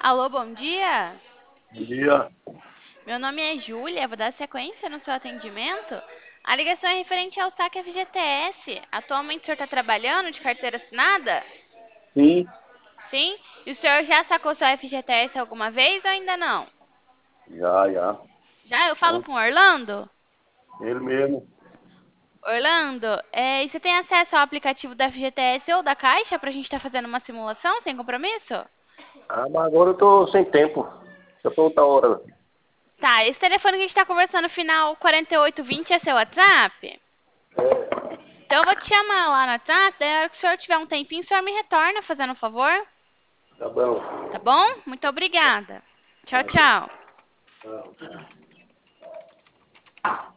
Alô, bom dia. Bom dia. Meu nome é Júlia, vou dar sequência no seu atendimento. A ligação é referente ao saque FGTS. Atualmente o senhor está trabalhando de carteira assinada? Sim, Sim? E o senhor já sacou seu FGTS alguma vez ou ainda não? já. Já? Eu falo Então, com o Orlando? ele mesmo. Orlando, e você tem acesso ao aplicativo da FGTS ou da Caixa para a gente estar fazendo uma simulação sem compromisso? Ah, mas agora eu tô sem tempo. Eu tô outra hora. Tá, esse telefone que a gente está conversando, final 4820, é seu WhatsApp? Então eu vou te chamar lá no WhatsApp, daí a hora que o senhor tiver um tempinho, o senhor me retorna, fazendo um favor, Tá bom. tá bom? Muito obrigada. Tchau, tchau. Tchau.